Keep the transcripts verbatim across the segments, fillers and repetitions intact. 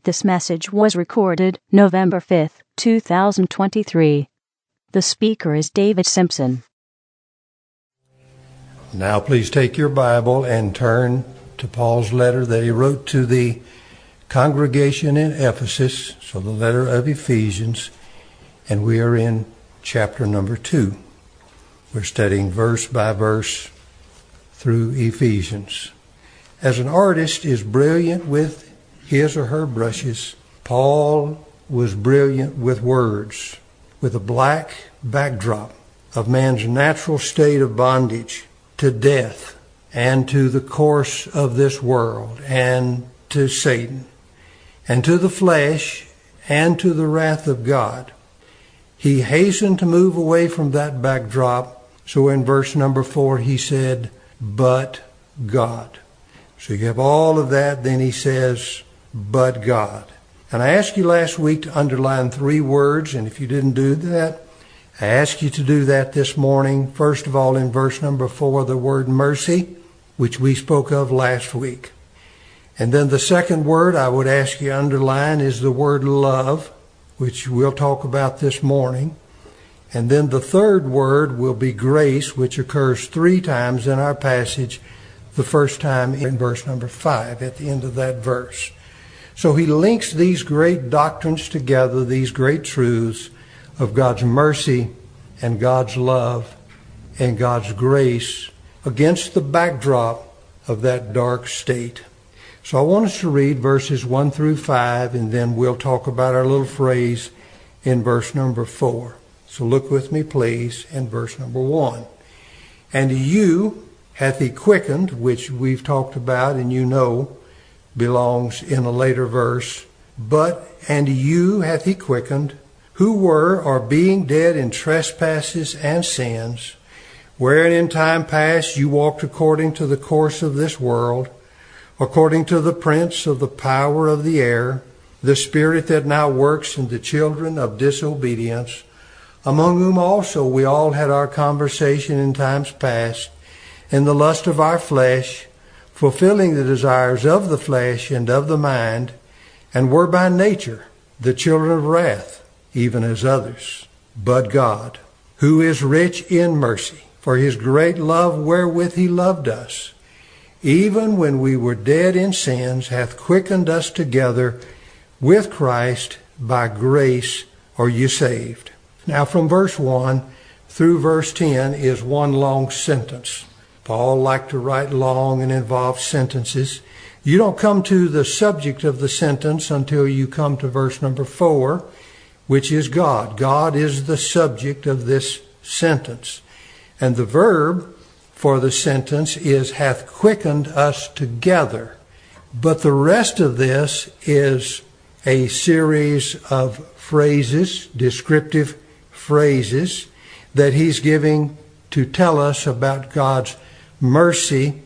This message was recorded November fifth, two thousand twenty-three. The speaker is David Simpson. Now please take your Bible and turn to Paul's letter that he wrote to the congregation in Ephesus, so the letter of Ephesians, and we are in chapter number two. We're studying verse by verse through Ephesians. As an artist is brilliant with his or her brushes, Paul was brilliant with words, with a black backdrop of man's natural state of bondage to death and to the course of this world and to Satan and to the flesh and to the wrath of God. He hastened to move away from that backdrop. So in verse number four, he said, but God. So you have all of that. Then he says, but God. And I asked you last week to underline three words. And if you didn't do that, I ask you to do that this morning. First of all, in verse number four, the word mercy, which we spoke of last week. And then the second word I would ask you to underline is the word love, which we'll talk about this morning. And then the third word will be grace, which occurs three times in our passage, the first time in verse number five, at the end of that verse. So he links these great doctrines together, these great truths of God's mercy and God's love and God's grace against the backdrop of that dark state. So I want us to read verses one through five, and then we'll talk about our little phrase in verse number four. So look with me, please, in verse number one. And you hath he quickened, which we've talked about and you know belongs in a later verse. But, and you hath he quickened, who were or being dead in trespasses and sins, wherein in time past you walked according to the course of this world, according to the prince of the power of the air, the spirit that now works in the children of disobedience, among whom also we all had our conversation in times past, in the lust of our flesh, fulfilling the desires of the flesh and of the mind, and were by nature the children of wrath, even as others. But God, who is rich in mercy, for his great love wherewith he loved us, even when we were dead in sins, hath quickened us together with Christ. By grace are you saved. Now from verse one through verse ten is one long sentence. Paul liked to write long and involved sentences. You don't come to the subject of the sentence until you come to verse number four, which is God. God is the subject of this sentence. And the verb for the sentence is hath quickened us together. But the rest of this is a series of phrases, descriptive phrases, that he's giving to tell us about God's mercy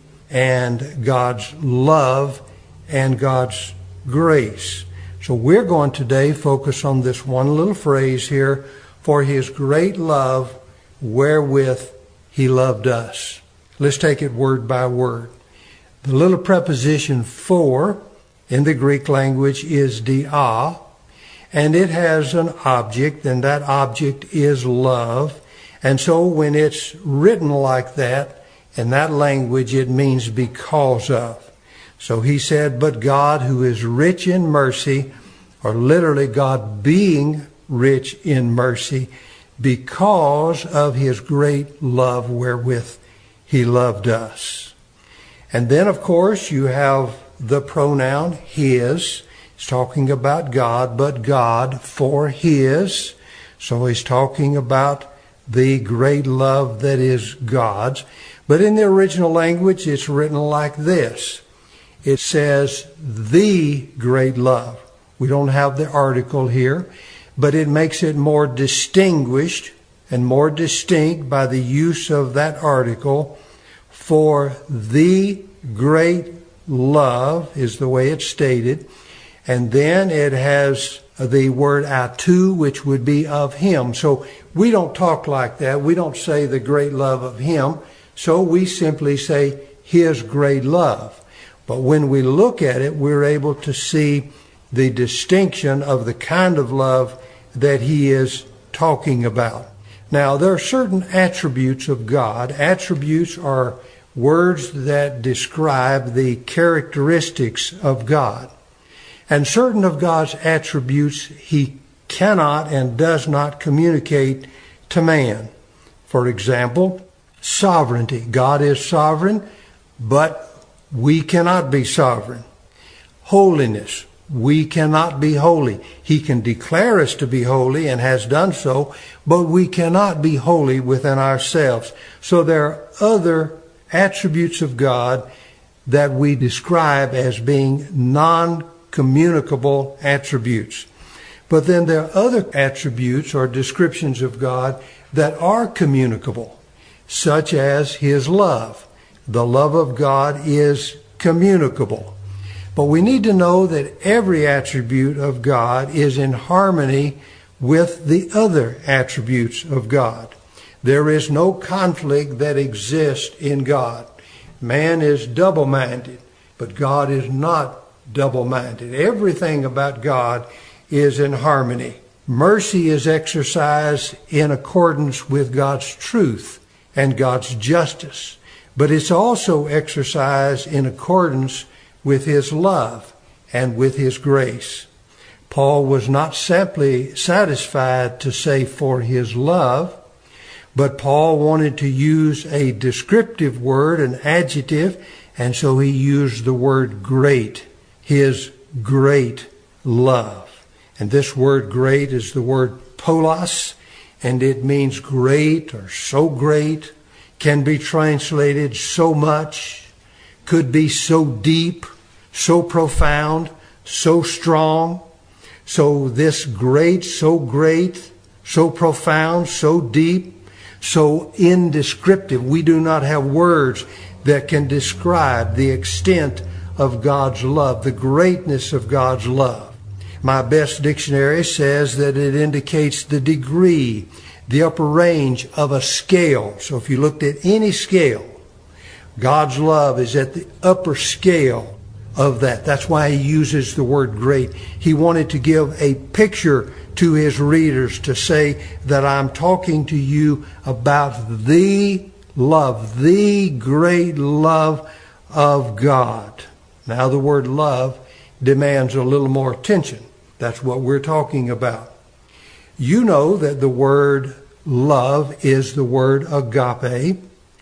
and God's love and God's grace. So we're going today focus on this one little phrase here, for his great love wherewith he loved us. Let's take it word by word. The little preposition for in the Greek language is dia, and it has an object, and that object is love. And so when it's written like that, in that language, it means because of. So he said, but God, who is rich in mercy, or literally God being rich in mercy, because of his great love wherewith he loved us. And then, of course, you have the pronoun his. He's talking about God, but God for his. So he's talking about the great love that is God's. But in the original language, it's written like this. It says, the great love. We don't have the article here, but it makes it more distinguished and more distinct by the use of that article. For the great love is the way it's stated. And then it has the word atu, which would be of him. So we don't talk like that. We don't say the great love of him. So we simply say his great love. But when we look at it, we're able to see the distinction of the kind of love that he is talking about. Now, there are certain attributes of God. Attributes are words that describe the characteristics of God. And certain of God's attributes he cannot and does not communicate to man. For example, sovereignty. God is sovereign, but we cannot be sovereign. Holiness. We cannot be holy. He can declare us to be holy and has done so, but we cannot be holy within ourselves. So there are other attributes of God that we describe as being non-communicable attributes. But then there are other attributes or descriptions of God that are communicable, such as his love. The love of God is communicable. But we need to know that every attribute of God is in harmony with the other attributes of God. There is no conflict that exists in God. Man is double-minded, but God is not double-minded. Everything about God is in harmony. Mercy is exercised in accordance with God's truth and God's justice, but it's also exercised in accordance with his love and with his grace. Paul was not simply satisfied to say for his love, but Paul wanted to use a descriptive word, an adjective, and so he used the word great, his great love. And this word great is the word polos, and it means great or so great, can be translated so much, could be so deep, so profound, so strong. So this great, so great, so profound, so deep, so indescriptive. We do not have words that can describe the extent of God's love, the greatness of God's love. My best dictionary says that it indicates the degree, the upper range of a scale. So if you looked at any scale, God's love is at the upper scale of that. That's why he uses the word great. He wanted to give a picture to his readers to say that I'm talking to you about the love, the great love of God. Now the word love demands a little more attention. That's what we're talking about. You know that the word love is the word agape,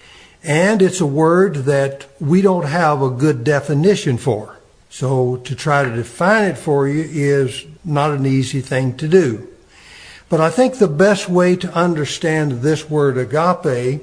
and it's a word that we don't have a good definition for. So to try to define it for you is not an easy thing to do. But I think the best way to understand this word agape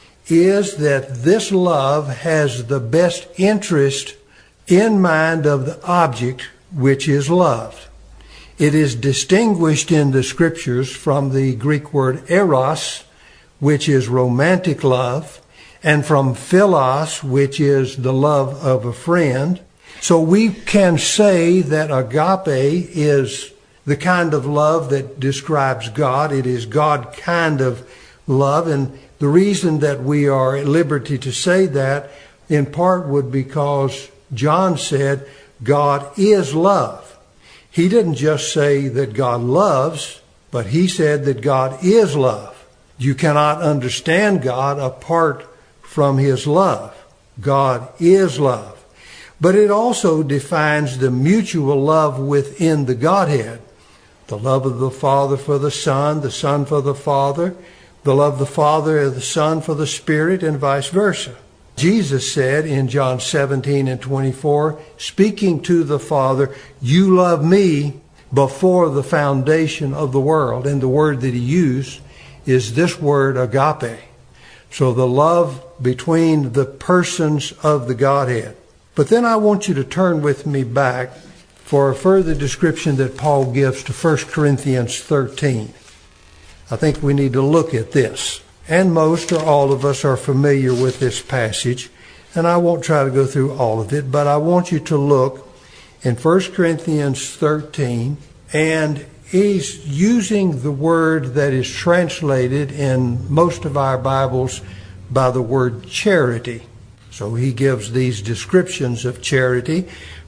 is that this love has the best interest in mind of the object which is loved. It is distinguished in the scriptures from the Greek word eros, which is romantic love, and from philos, which is the love of a friend. So we can say that agape is the kind of love that describes God. It is God kind of love. And the reason that we are at liberty to say that in part would be because John said God is love. He didn't just say that God loves, but he said that God is love. You cannot understand God apart from his love. God is love. But it also defines the mutual love within the Godhead. The love of the Father for the Son, the Son for the Father, the love of the Father of the Son for the Spirit, and vice versa. Jesus said in John seventeen and twenty-four, speaking to the Father, you love me before the foundation of the world. And the word that he used is this word agape. So the love between the persons of the Godhead. But then I want you to turn with me back for a further description that Paul gives to First Corinthians thirteen. I think we need to look at this. And most or all of us are familiar with this passage, and I won't try to go through all of it, but I want you to look in First Corinthians thirteen, and he's using the word that is translated in most of our Bibles by the word charity. So he gives these descriptions of charity.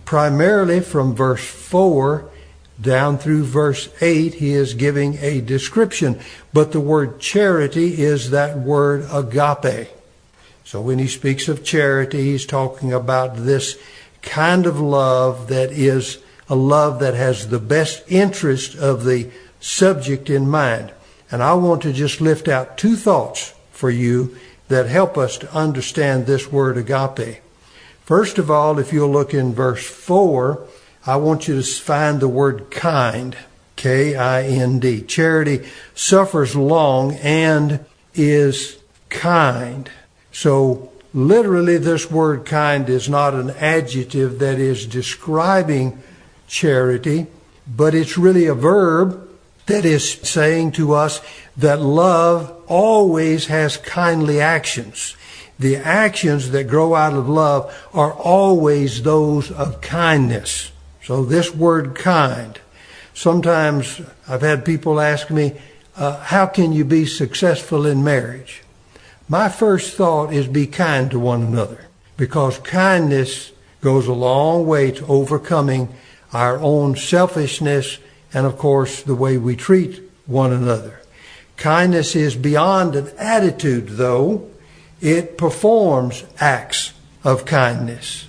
primarily from verse four down through verse eight, he is giving a description. But the word charity is that word agape. So when he speaks of charity, he's talking about this kind of love that is a love that has the best interest of the subject in mind. And I want to just lift out two thoughts for you that help us to understand this word agape. First of all, if you'll look in verse four, I want you to find the word kind, K I N D. Charity suffers long and is kind. So literally this word kind is not an adjective that is describing charity, but it's really a verb that is saying to us that love always has kindly actions. The actions that grow out of love are always those of kindness. So this word kind. Sometimes I've had people ask me, uh, how can you be successful in marriage? My first thought is be kind to one another, because kindness goes a long way to overcoming our own selfishness and, of course, the way we treat one another. Kindness is beyond an attitude, though. It performs acts of kindness.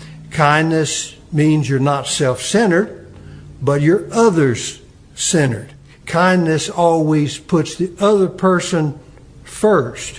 Kindness means you're not self-centered, but you're others-centered. Kindness always puts the other person first.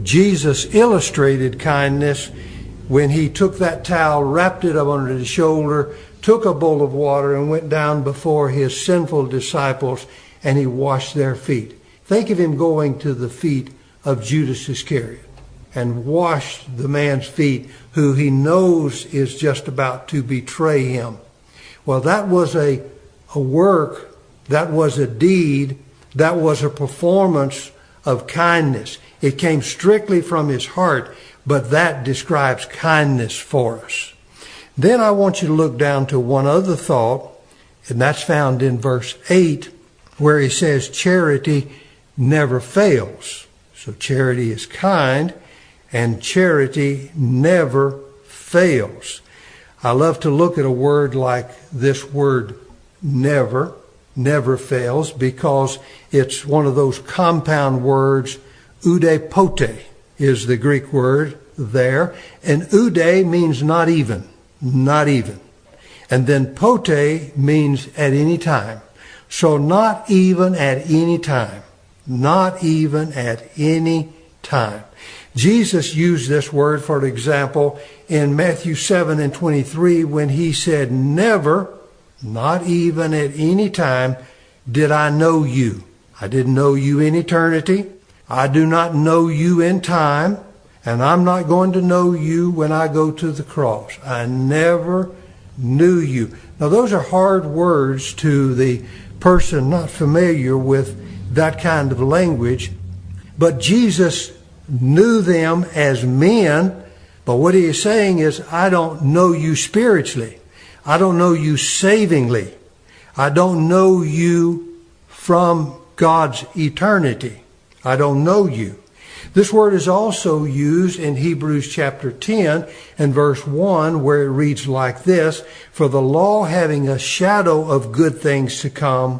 Jesus illustrated kindness when he took that towel, wrapped it up under his shoulder, took a bowl of water, and went down before his sinful disciples, and he washed their feet. Think of him going to the feet of Judas Iscariot and washed the man's feet who he knows is just about to betray him. Well, that was a, a work, that was a deed, that was a performance of kindness. It came strictly from his heart, but that describes kindness for us. Then I want you to look down to one other thought, and that's found in verse eight, where he says charity never fails. So charity is kind, and charity never fails. I love to look at a word like this word never, never fails, because it's one of those compound words. Oude pote is the Greek word there. And oude means not even, not even. And then pote means at any time. So not even at any time. Not even at any time. Jesus used this word, for example, in Matthew seven and twenty-three when he said, never, not even at any time, did I know you. I didn't know you in eternity. I do not know you in time, and I'm not going to know you when I go to the cross. I never knew you. Now, those are hard words to the person not familiar with that kind of language, but Jesus knew them as men. But what he is saying is, I don't know you spiritually. I don't know you savingly. I don't know you from God's eternity. I don't know you. This word is also used in Hebrews chapter ten and verse one, where it reads like this, for the law having a shadow of good things to come,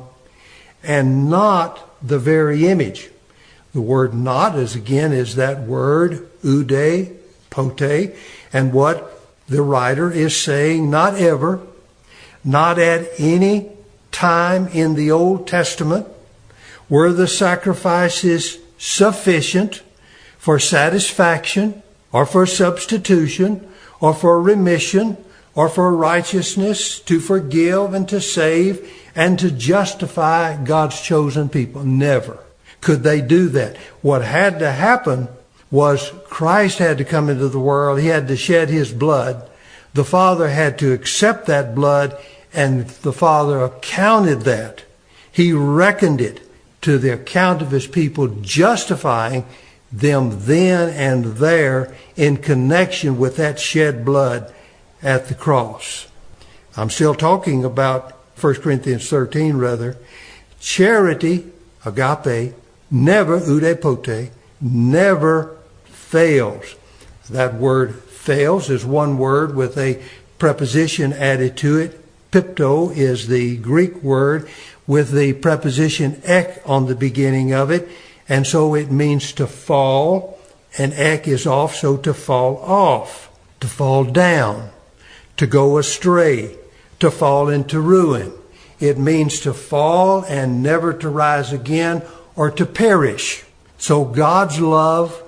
and not the very image. The word not is again is that word oude, pote, and what the writer is saying, not ever, not at any time in the Old Testament were the sacrifices sufficient for satisfaction or for substitution or for remission or for righteousness to forgive and to save and to justify God's chosen people. Never could they do that. What had to happen was Christ had to come into the world. He had to shed his blood. The Father had to accept that blood, and the Father accounted that. He reckoned it to the account of his people, justifying them then and there in connection with that shed blood at the cross. I'm still talking about First Corinthians thirteen, rather. Charity, agape, never, oude pote, never fails. That word fails is one word with a preposition added to it. Pipto is the Greek word with the preposition ek on the beginning of it. And so it means to fall, and ek is also to fall off, to fall down, to go astray, to fall into ruin. It means to fall and never to rise again, or to perish. So God's love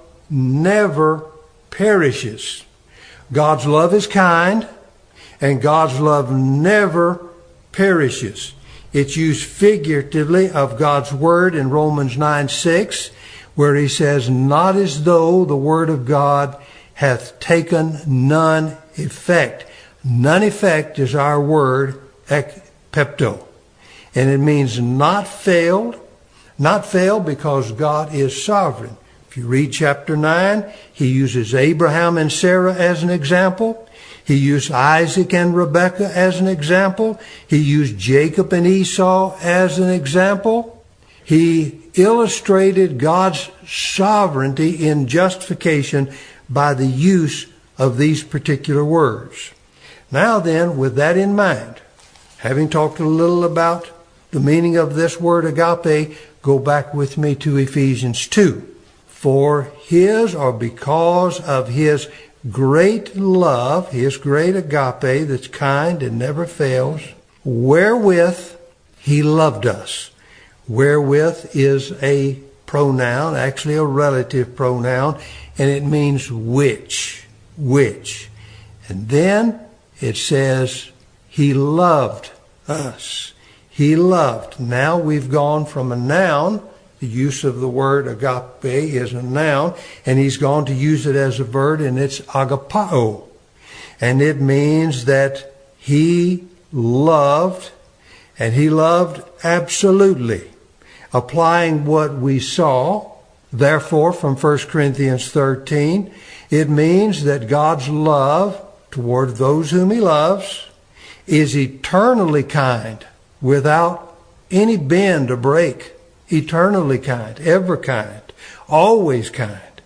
never perishes. God's love is kind, and God's love never perishes. It's used figuratively of God's word in Romans nine six, where he says, not as though the word of God hath taken none effect. None effect is our word, ekpepto. And it means not failed, not failed because God is sovereign. If you read chapter nine, he uses Abraham and Sarah as an example. He used Isaac and Rebekah as an example. He used Jacob and Esau as an example. He illustrated God's sovereignty in justification by the use of these particular words. Now then, with that in mind, having talked a little about the meaning of this word agape, go back with me to Ephesians two. For his, or because of his great love, his great agape that's kind and never fails, wherewith he loved us. Wherewith is a pronoun, actually a relative pronoun, and it means which, which. And then it says he loved us. He loved. Now we've gone from a noun. The use of the word agape is a noun, and he's gone to use it as a verb, and it's agapao. And it means that he loved, and he loved absolutely. Applying what we saw, therefore, from First Corinthians thirteen, it means that God's love toward those whom he loves is eternally kind, without any bend or break. Eternally kind, ever kind, always kind.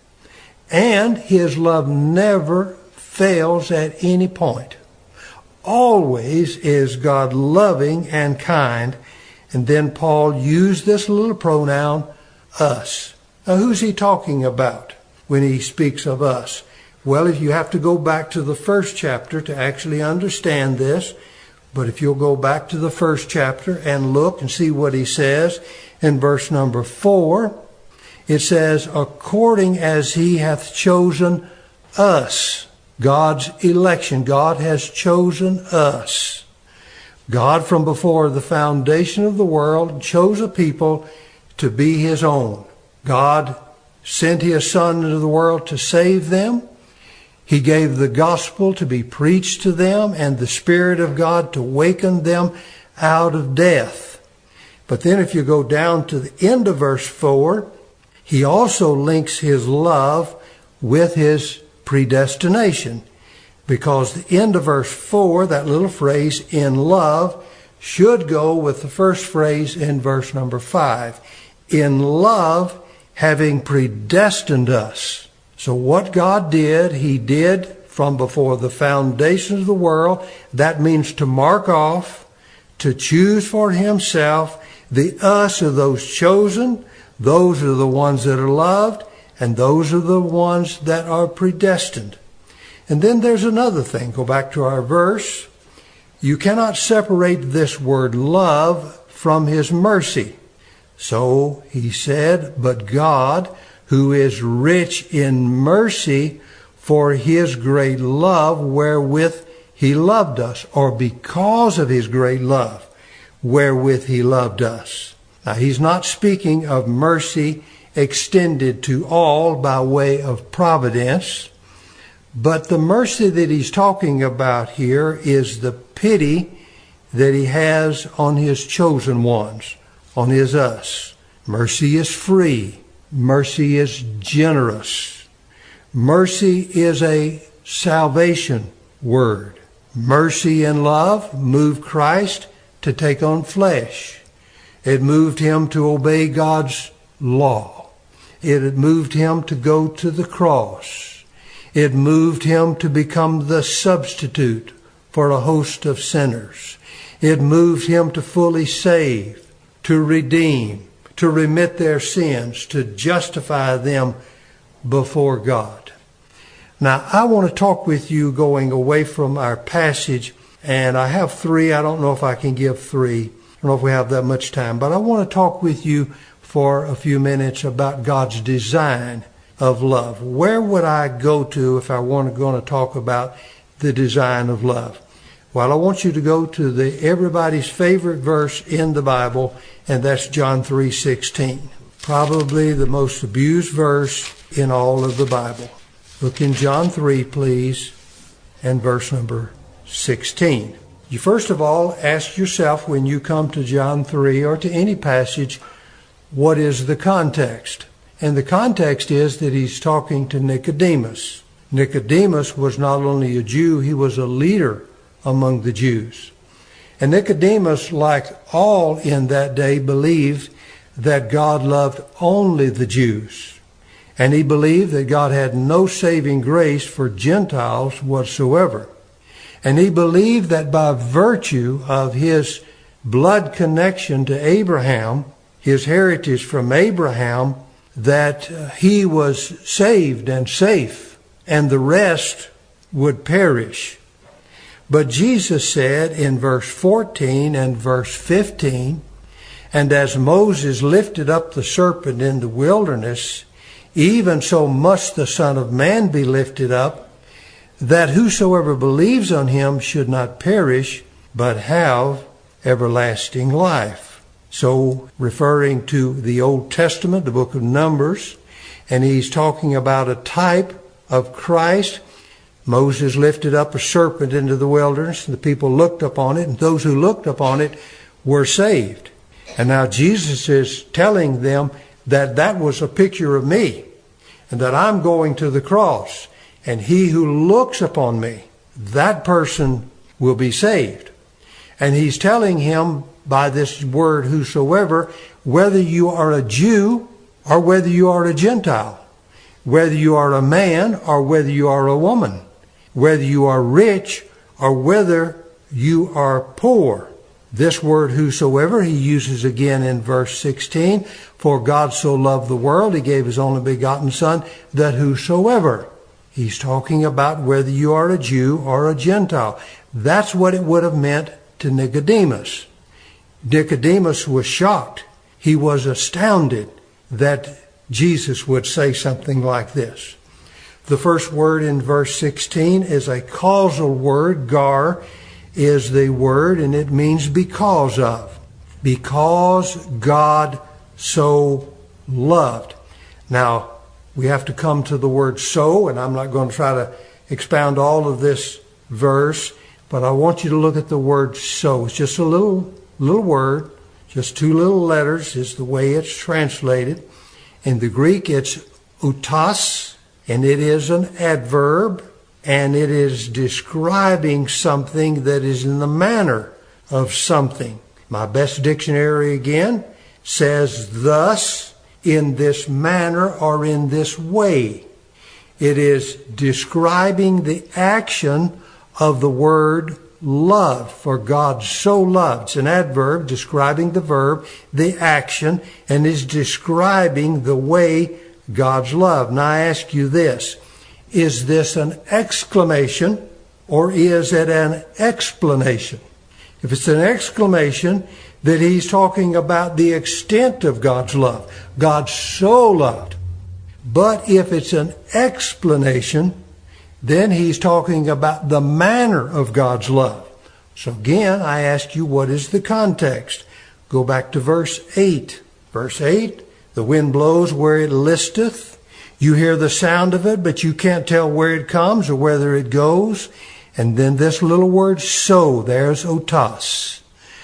And his love never fails at any point. Always is God loving and kind. And then Paul used this little pronoun, us. Now who's he talking about when he speaks of us? Well, if you have to go back to the first chapter to actually understand this, but if you'll go back to the first chapter and look and see what he says, in verse number four, it says, according as he hath chosen us. God's election. God has chosen us. God, from before the foundation of the world, chose a people to be his own. God sent his Son into the world to save them. He gave the gospel to be preached to them, and the Spirit of God to waken them out of death. But then if you go down to the end of verse four, he also links his love with his predestination. Because the end of verse four, that little phrase, in love, should go with the first phrase in verse number five. In love, having predestined us. So what God did, he did from before the foundation of the world. That means to mark off, to choose for himself. The us are those chosen, those are the ones that are loved, and those are the ones that are predestined. And then there's another thing. Go back to our verse. You cannot separate this word love from his mercy. So he said, but God, who is rich in mercy, for his great love wherewith he loved us, or because of his great love wherewith he loved us. Now, he's not speaking of mercy extended to all by way of providence, but the mercy that he's talking about here is the pity that he has on his chosen ones, on his us. Mercy is free. Mercy is generous. Mercy is a salvation word. Mercy and love moved Christ to take on flesh. It moved him to obey God's law. It had moved him to go to the cross. It moved him to become the substitute for a host of sinners. It moved him to fully save, to redeem, to remit their sins, to justify them before God. Now, I want to talk with you going away from our passage, and I have three. I don't know if I can give three. I don't know if we have that much time, but I want to talk with you for a few minutes about God's design of love. Where would I go to if I were going to talk about the design of love? Well, I want you to go to the everybody's favorite verse in the Bible, and that's John three sixteen. Probably the most abused verse in all of the Bible. Look in John three, please, and verse number sixteen. You first of all ask yourself when you come to John three or to any passage, what is the context? And the context is that he's talking to Nicodemus. Nicodemus was not only a Jew, he was a leader among the Jews. And Nicodemus, like all in that day, believed that God loved only the Jews. And he believed that God had no saving grace for Gentiles whatsoever. And he believed that by virtue of his blood connection to Abraham, his heritage from Abraham, that he was saved and safe, and the rest would perish. But Jesus said in verse fourteen and verse fifteen, and as Moses lifted up the serpent in the wilderness, even so must the Son of Man be lifted up, that whosoever believes on him should not perish, but have everlasting life. So, referring to the Old Testament, the book of Numbers, and he's talking about a type of Christ. Moses lifted up a serpent into the wilderness, and the people looked upon it, and those who looked upon it were saved. And now Jesus is telling them that that was a picture of me, and that I'm going to the cross, and he who looks upon me, that person will be saved. And he's telling him by this word whosoever, whether you are a Jew or whether you are a Gentile, whether you are a man or whether you are a woman, whether you are rich or whether you are poor. This word whosoever he uses again in verse sixteen. For God so loved the world, he gave his only begotten Son, that whosoever. He's talking about whether you are a Jew or a Gentile. That's what it would have meant to Nicodemus. Nicodemus was shocked. He was astounded that Jesus would say something like this. The first word in verse sixteen is a causal word. Gar is the word, and it means because of. Because God so loved. Now, we have to come to the word so, and I'm not going to try to expound all of this verse, but I want you to look at the word so. It's just a little, little word, just two little letters is the way it's translated. In the Greek, it's utos, and it is an adverb, and it is describing something that is in the manner of something. My best dictionary again says thus, in this manner, or in this way. It is describing the action of the word love, for God so loved. It's an adverb describing the verb, the action, and is describing the way God's love. Now I ask you this, is this an exclamation or is it an explanation? If it's an exclamation, that he's talking about the extent of God's love. God so loved. But if it's an explanation, then he's talking about the manner of God's love. So again, I ask you, what is the context? Go back to verse eight. Verse eight, the wind blows where it listeth. You hear the sound of it, but you can't tell where it comes or whether it goes. And then this little word so, there's otos.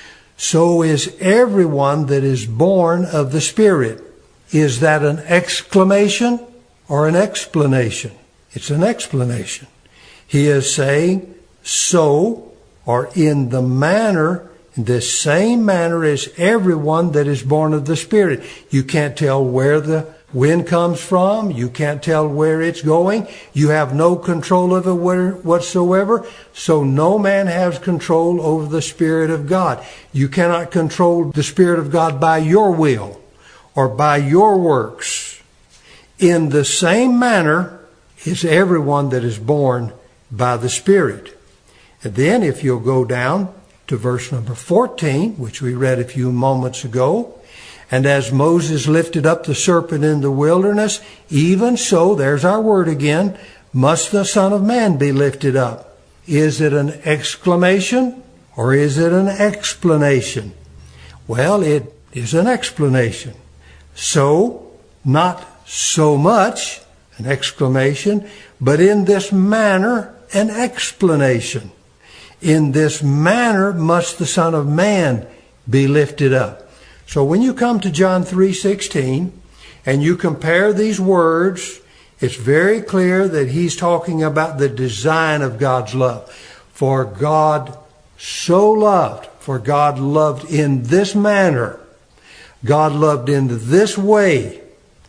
So is everyone that is born of the Spirit. Is that an exclamation or an explanation? It's an explanation. He is saying so, or in the manner, in the same manner as everyone that is born of the Spirit. You can't tell where the wind comes from. You can't tell where it's going. You have no control of it whatsoever. So no man has control over the Spirit of God. You cannot control the Spirit of God by your will or by your works. In the same manner is everyone that is born by the Spirit. And then if you'll go down to verse number fourteen, which we read a few moments ago, and as Moses lifted up the serpent in the wilderness, even so, there's our word again, must the Son of Man be lifted up. Is it an exclamation or is it an explanation? Well, it is an explanation. So, not so much an exclamation, but in this manner an explanation. In this manner must the Son of Man be lifted up. So when you come to John three sixteen and you compare these words, it's very clear that he's talking about the design of God's love. For God so loved, for God loved in this manner, God loved in this way,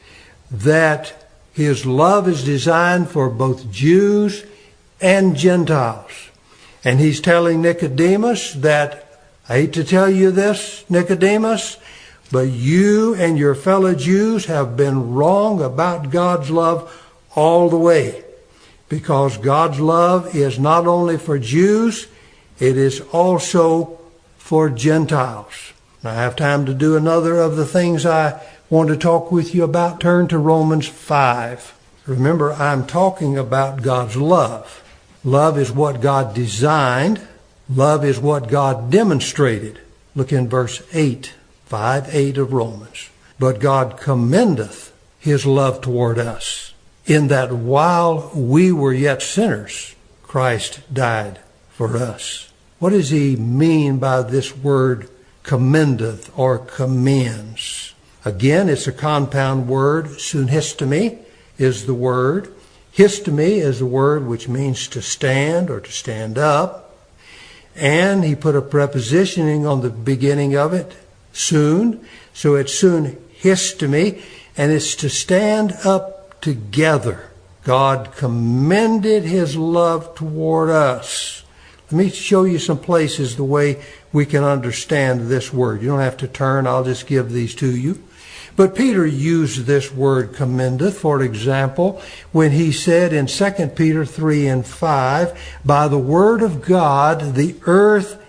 that his love is designed for both Jews and Gentiles. And he's telling Nicodemus that, I hate to tell you this, Nicodemus, but you and your fellow Jews have been wrong about God's love all the way. Because God's love is not only for Jews, it is also for Gentiles. Now, I have time to do another of the things I want to talk with you about. Turn to Romans five. Remember, I'm talking about God's love. Love is what God designed. Love is what God demonstrated. Look in verse eight, five, eight of Romans. But God commendeth his love toward us, in that while we were yet sinners, Christ died for us. What does he mean by this word commendeth or commends? Again, it's a compound word. Sunhistemi is the word. Histemi is the word which means to stand or to stand up. And he put a prepositioning on the beginning of it, soon. So it's soon histemi, and it's to stand up together. God commended his love toward us. Let me show you some places the way we can understand this word. You don't have to turn. I'll just give these to you. But Peter used this word commendeth, for example, when he said in Second Peter three and five, by the word of God, the earth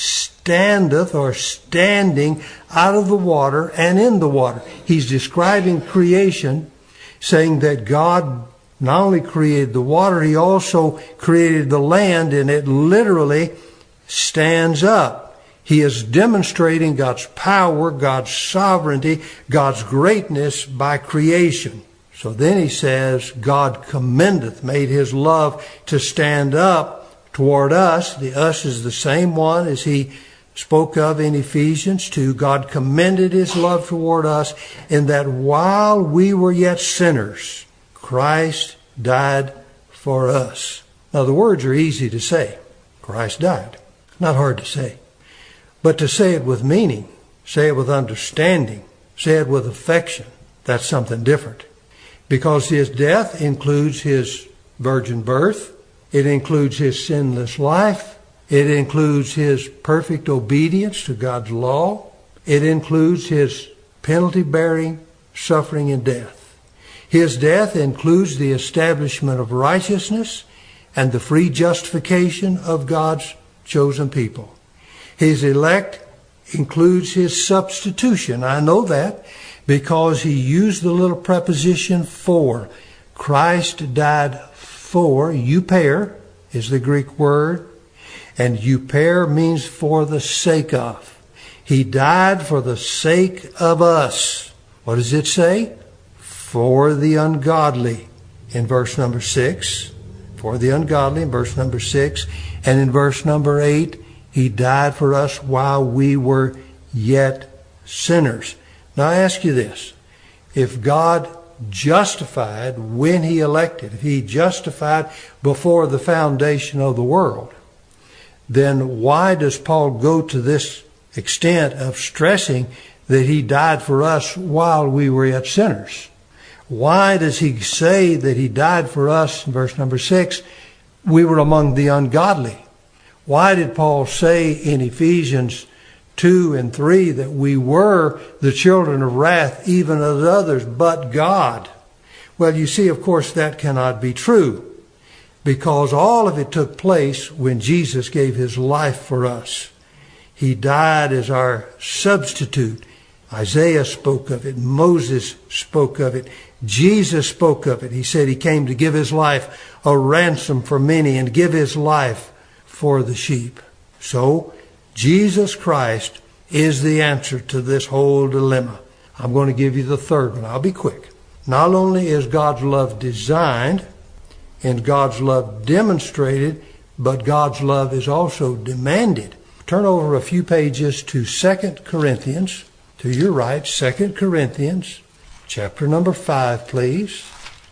standeth or standing out of the water and in the water. He's describing creation, saying that God not only created the water, he also created the land, and it literally stands up. He is demonstrating God's power, God's sovereignty, God's greatness by creation. So then he says, God commendeth, made his love to stand up toward us. The us is the same one as he spoke of in Ephesians two. God commended his love toward us in that while we were yet sinners, Christ died for us. Now the words are easy to say. Christ died. Not hard to say. But to say it with meaning, say it with understanding, say it with affection, that's something different. Because his death includes his virgin birth, it includes his sinless life, it includes his perfect obedience to God's law, it includes his penalty-bearing suffering and death. His death includes the establishment of righteousness and the free justification of God's chosen people. His elect includes his substitution. I know that because he used the little preposition for. Christ died for. Euper is the Greek word. And euper means for the sake of. He died for the sake of us. What does it say? For the ungodly in verse number six. For the ungodly in verse number six. And in verse number eight, he died for us while we were yet sinners. Now I ask you this. If God justified when he elected, if he justified before the foundation of the world, then why does Paul go to this extent of stressing that he died for us while we were yet sinners? Why does he say that he died for us? In verse number six, we were among the ungodly. Why did Paul say in Ephesians two and three that we were the children of wrath, even as others, but God? Well, you see, of course, that cannot be true, because all of it took place when Jesus gave his life for us. He died as our substitute. Isaiah spoke of it. Moses spoke of it. Jesus spoke of it. He said he came to give his life a ransom for many and give his life for the sheep. So, Jesus Christ is the answer to this whole dilemma. I'm going to give you the third one. I'll be quick. Not only is God's love designed and God's love demonstrated, but God's love is also demanded. Turn over a few pages to Second Corinthians. To your right, Second Corinthians, chapter number five, please.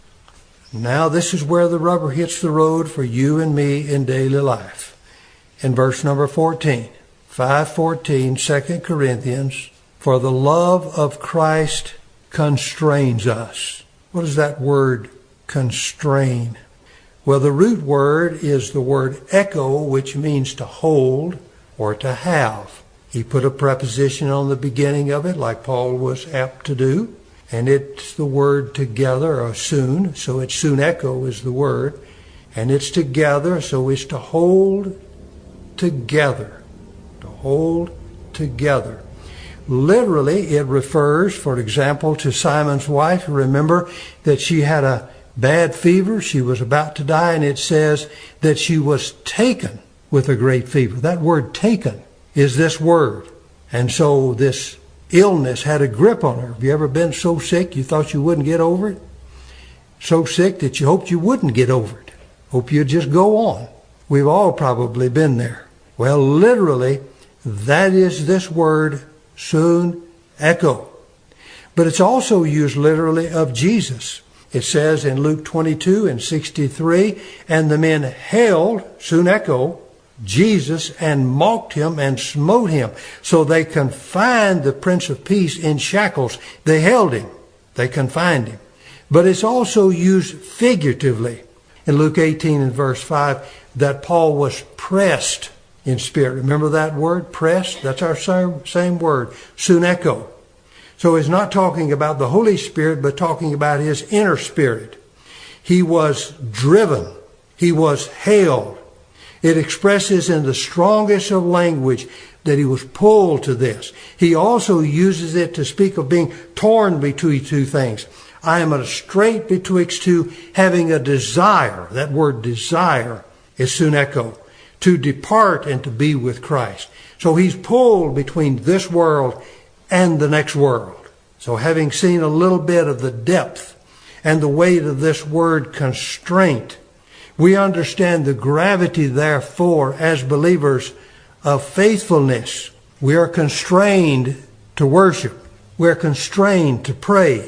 Now this is where the rubber hits the road for you and me in daily life. In verse number fourteen, five fourteen, Second Corinthians, for the love of Christ constrains us. What is that word, constrain? Well, the root word is the word echo, which means to hold or to have. He put a preposition on the beginning of it, like Paul was apt to do. And it's the word together, or soon. So it's soon echo is the word. And it's together, so it's to hold together. To hold together. Literally, it refers, for example, to Simon's wife. Remember that she had a bad fever. She was about to die. And it says that she was taken with a great fever. That word taken is this word. And so this illness had a grip on her. Have you ever been so sick you thought you wouldn't get over it? So sick that you hoped you wouldn't get over it. Hope you'd just go on. We've all probably been there. Well, literally, that is this word, soon echo. But it's also used literally of Jesus. It says in Luke twenty-two and sixty-three, and the men held, soon echo, Jesus and mocked him and smote him. So they confined the Prince of Peace in shackles. They held him. They confined him. But it's also used figuratively. In Luke eighteen and verse five, that Paul was pressed in spirit. Remember that word, pressed? That's our same, same word, suneko. So it's not talking about the Holy Spirit, but talking about his inner spirit. He was driven. He was held. It expresses in the strongest of language that he was pulled to this. He also uses it to speak of being torn between two things. I am at a strait betwixt two, having a desire. That word desire is suneko, to depart and to be with Christ. So he's pulled between this world and the next world. So having seen a little bit of the depth and the weight of this word constraint, we understand the gravity, therefore, as believers, of faithfulness. We are constrained to worship. We are constrained to pray.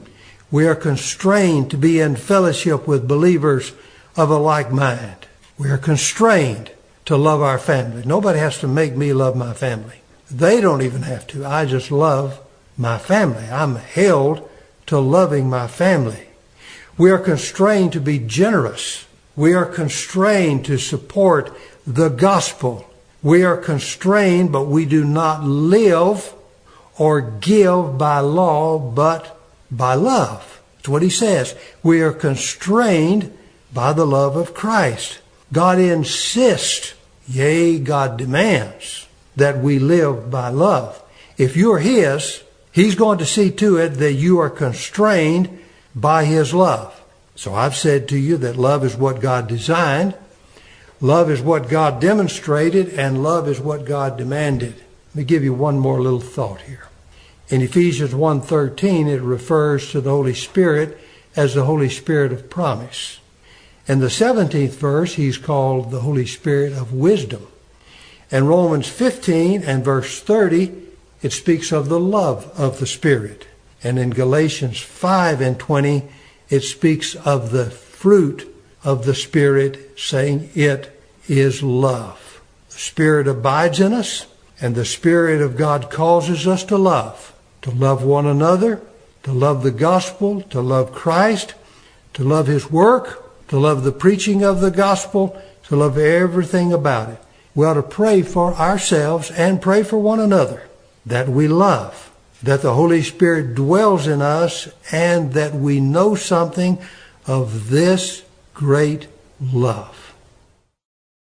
We are constrained to be in fellowship with believers of a like mind. We are constrained to love our family. Nobody has to make me love my family. They don't even have to. I just love my family. I'm held to loving my family. We are constrained to be generous. We are constrained to support the gospel. We are constrained, but we do not live or give by law, but by love. That's what he says. We are constrained by the love of Christ. God insists, yea, God demands that we live by love. If you're his, he's going to see to it that you are constrained by his love. So I've said to you that love is what God designed, love is what God demonstrated, and love is what God demanded. Let me give you one more little thought here. In Ephesians one thirteen, it refers to the Holy Spirit as the Holy Spirit of promise. In the seventeenth verse, he's called the Holy Spirit of wisdom. In Romans fifteen and verse thirty, it speaks of the love of the Spirit. And in Galatians five and twenty, it speaks of the fruit of the Spirit, saying it is love. The Spirit abides in us, and the Spirit of God causes us to love, to love one another, to love the gospel, to love Christ, to love his work, to love the preaching of the gospel, to love everything about it. We ought to pray for ourselves and pray for one another, that we love, that the Holy Spirit dwells in us, and that we know something of this great love.